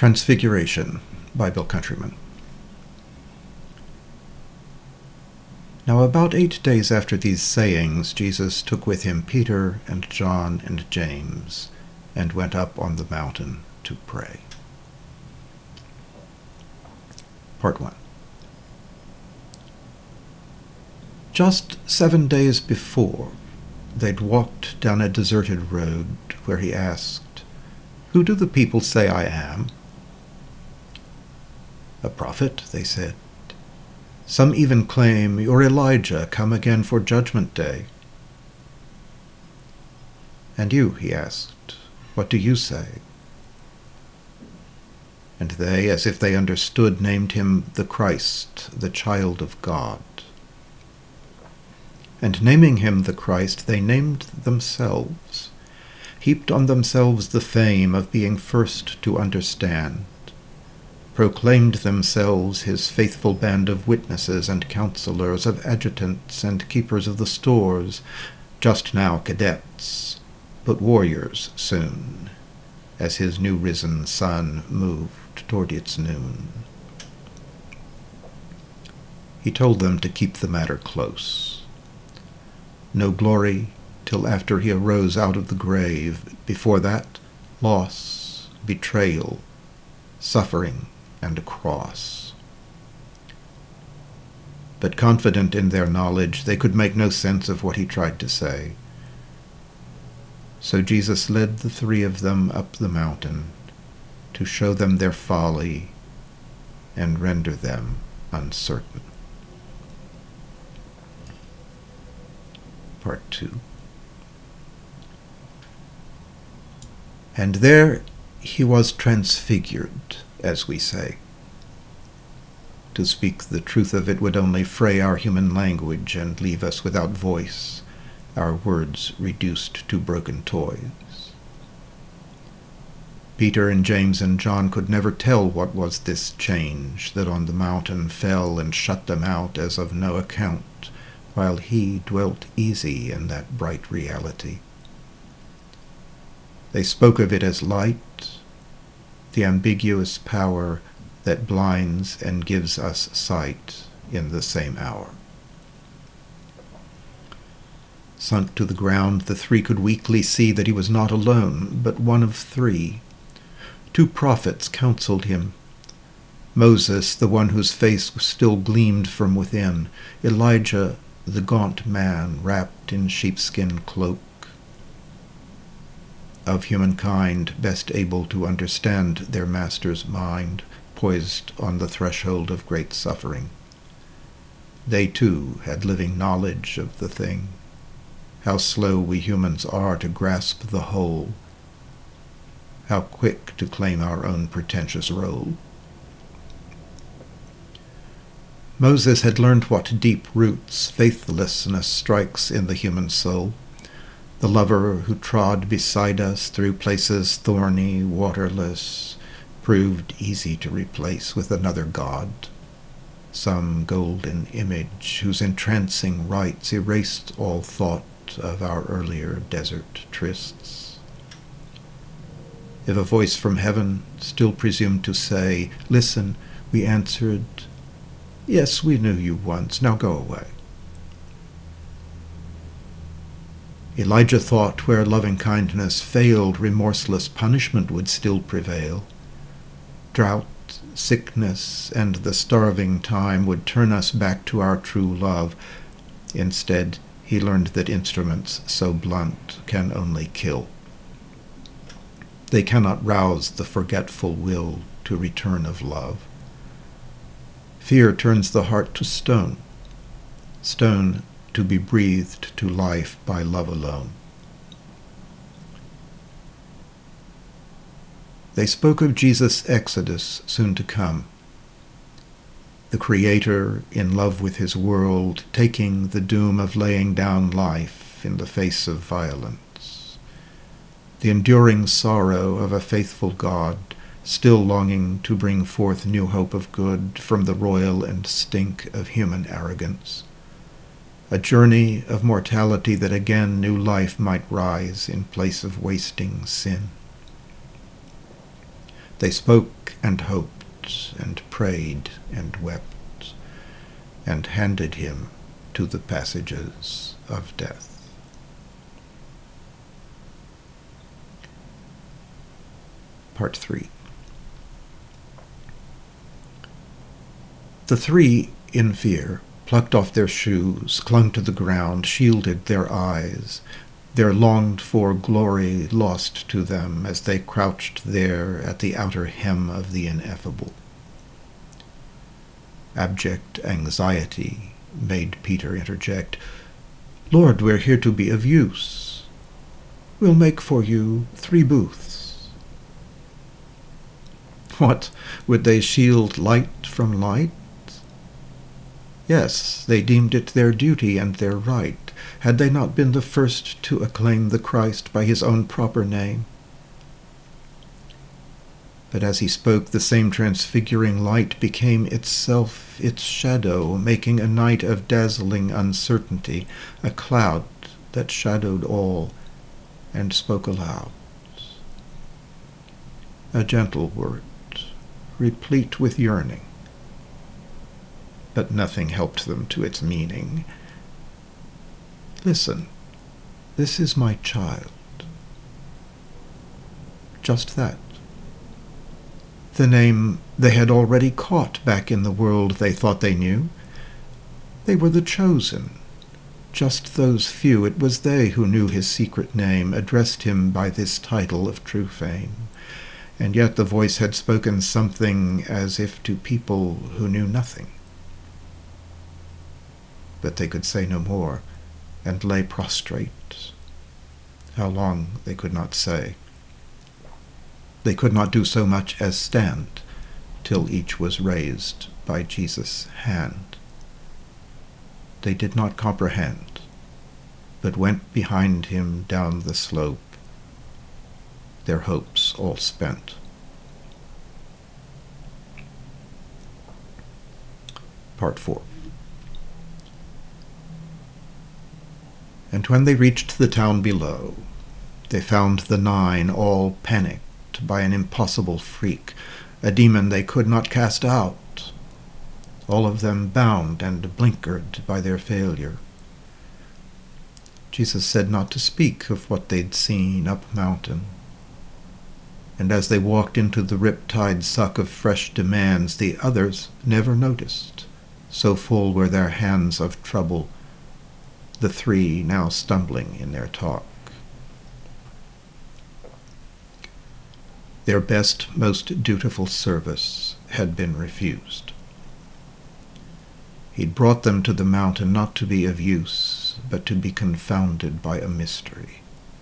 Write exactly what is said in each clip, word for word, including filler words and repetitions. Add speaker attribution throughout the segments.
Speaker 1: Transfiguration by Bill Countryman. Now about eight days after these sayings, Jesus took with him Peter and John and James, and went up on the mountain to pray. Part one. Just seven days before, they'd walked down a deserted road where he asked, "Who do the people say I am?" "A prophet," they said. "Some even claim you're Elijah come again for Judgment Day." "And you," he asked, "what do you say?" And they, as if they understood, named him the Christ, the Child of God. And naming him the Christ, they named themselves, heaped on themselves the fame of being first to understand, proclaimed themselves his faithful band of witnesses and counselors, of adjutants and keepers of the stores, just now cadets, but warriors soon, as his new risen sun moved toward its noon. He told them to keep the matter close. No glory till after he arose out of the grave. Before that, loss, betrayal, suffering, and a cross. But confident in their knowledge, they could make no sense of what he tried to say. So Jesus led the three of them up the mountain to show them their folly and render them uncertain. Part two. And there he was transfigured, as we say. To speak the truth of it would only fray our human language and leave us without voice, our words reduced to broken toys. Peter and James and John could never tell what was this change that on the mountain fell and shut them out as of no account, while he dwelt easy in that bright reality. They spoke of it as light, the ambiguous power that blinds and gives us sight in the same hour. Sunk to the ground, the three could weakly see that he was not alone, but one of three. Two prophets counseled him. Moses, the one whose face still gleamed from within. Elijah, the gaunt man wrapped in sheepskin cloak. Of humankind, best able to understand their master's mind, poised on the threshold of great suffering. They too had living knowledge of the thing. How slow we humans are to grasp the whole. How quick to claim our own pretentious role. Moses had learned what deep roots faithlessness strikes in the human soul. The lover who trod beside us through places thorny, waterless, proved easy to replace with another god, some golden image whose entrancing rites erased all thought of our earlier desert trysts. If a voice from heaven still presumed to say, "Listen," we answered, "Yes, we knew you once, now go away." Elijah thought where loving-kindness failed, remorseless punishment would still prevail. Drought, sickness, and the starving time would turn us back to our true love. Instead, he learned that instruments so blunt can only kill. They cannot rouse the forgetful will to return of love. Fear turns the heart to stone, stone to be breathed to life by love alone. They spoke of Jesus' exodus soon to come, the Creator in love with his world, taking the doom of laying down life in the face of violence, the enduring sorrow of a faithful God, still longing to bring forth new hope of good from the roil and stink of human arrogance. A journey of mortality that again new life might rise in place of wasting sin. They spoke and hoped and prayed and wept, and handed him to the passages of death. Part three. The three, in fear, plucked off their shoes, clung to the ground, shielded their eyes, their longed-for glory lost to them as they crouched there at the outer hem of the ineffable. Abject anxiety made Peter interject, "Lord, we're here to be of use. We'll make for you three booths." What, would they shield light from light? Yes, they deemed it their duty and their right. Had they not been the first to acclaim the Christ by his own proper name? But as he spoke, the same transfiguring light became itself its shadow, making a night of dazzling uncertainty, a cloud that shadowed all and spoke aloud. A gentle word, replete with yearning, but nothing helped them to its meaning. Listen, this is my child. Just that. The name they had already caught back in the world they thought they knew. They were the chosen. Just those few, it was they who knew his secret name, addressed him by this title of true fame. And yet the voice had spoken something as if to people who knew nothing. But they could say no more, and lay prostrate. How long they could not say. They could not do so much as stand, till each was raised by Jesus' hand. They did not comprehend, but went behind him down the slope, their hopes all spent. Part four. And when they reached the town below, they found the nine all panicked by an impossible freak, a demon they could not cast out, all of them bound and blinkered by their failure. Jesus said not to speak of what they'd seen up mountain. And as they walked into the riptide suck of fresh demands, the others never noticed, so full were their hands of trouble, the three now stumbling in their talk. Their best, most dutiful service had been refused. He'd brought them to the mountain not to be of use, but to be confounded by a mystery.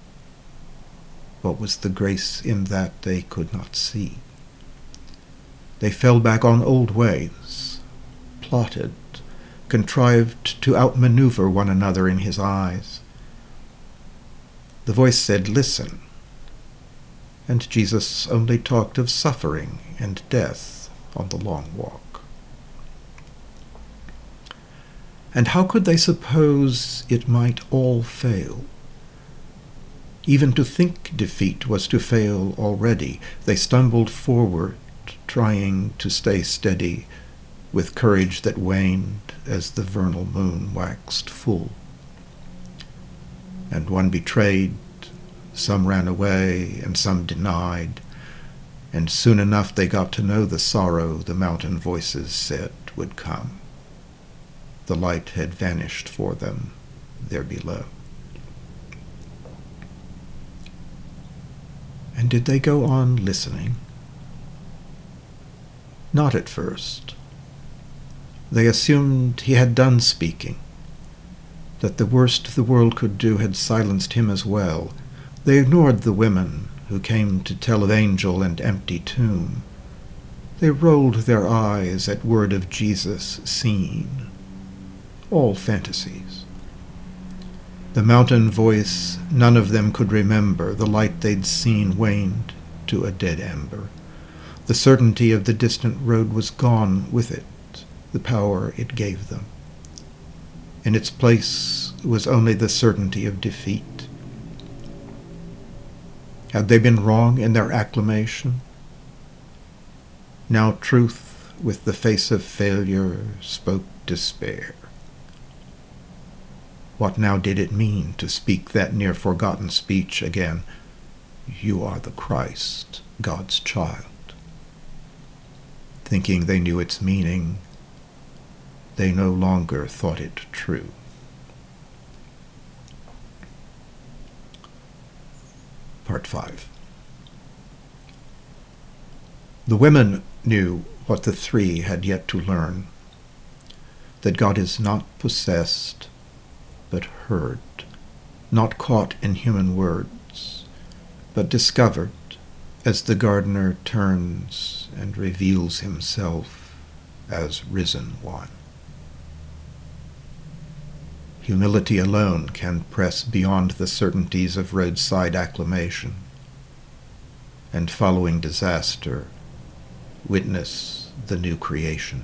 Speaker 1: What was the grace in that they could not see? They fell back on old ways, plotted, contrived to outmaneuver one another in his eyes. The voice said, "Listen," and Jesus only talked of suffering and death on the long walk. And how could they suppose it might all fail? Even to think defeat was to fail already. They stumbled forward, trying to stay steady, with courage that waned as the vernal moon waxed full. And one betrayed, some ran away, and some denied, and soon enough they got to know the sorrow the mountain voices said would come. The light had vanished for them there below. And did they go on listening? Not at first. They assumed he had done speaking, that the worst the world could do had silenced him as well. They ignored the women who came to tell of angel and empty tomb. They rolled their eyes at word of Jesus seen. All fantasies. The mountain voice none of them could remember. The light they'd seen waned to a dead ember. The certainty of the distant road was gone with it, the power it gave them. In its place was only the certainty of defeat. Had they been wrong in their acclamation? Now truth, with the face of failure, spoke despair. What now did it mean to speak that near-forgotten speech again? You are the Christ, God's child. Thinking they knew its meaning, they no longer thought it true. Part five. The women knew what the three had yet to learn, that God is not possessed, but heard, not caught in human words, but discovered as the gardener turns and reveals himself as risen one. Humility alone can press beyond the certainties of roadside acclamation, and following disaster, witness the new creation.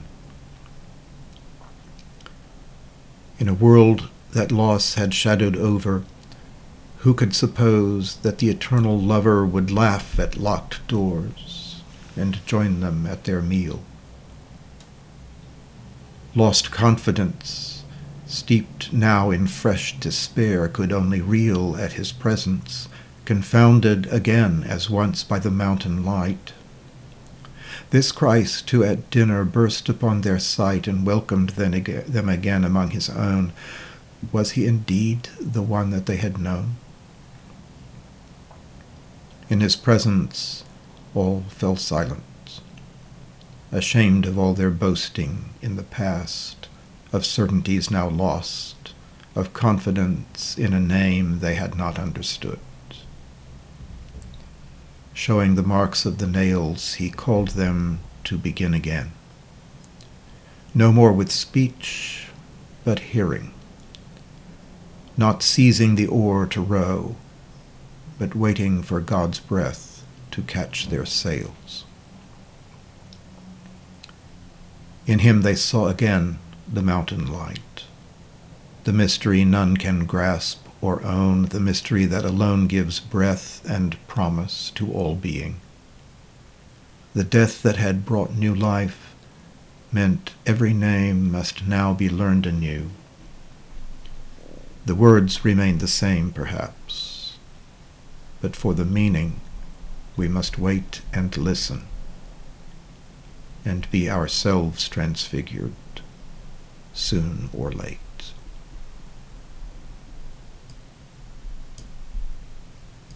Speaker 1: In a world that loss had shadowed over, who could suppose that the eternal lover would laugh at locked doors and join them at their meal? Lost confidence, steeped now in fresh despair, could only reel at his presence, confounded again as once by the mountain light. This Christ, who at dinner burst upon their sight and welcomed them again among his own, was he indeed the one that they had known? In his presence all fell silent, ashamed of all their boasting in the past, of certainties now lost, of confidence in a name they had not understood. Showing the marks of the nails, he called them to begin again. No more with speech, but hearing. Not seizing the oar to row, but waiting for God's breath to catch their sails. In him they saw again the mountain light, the mystery none can grasp or own, the mystery that alone gives breath and promise to all being. The death that had brought new life meant every name must now be learned anew. The words remained the same, perhaps, but for the meaning we must wait and listen, and be ourselves transfigured, soon or late.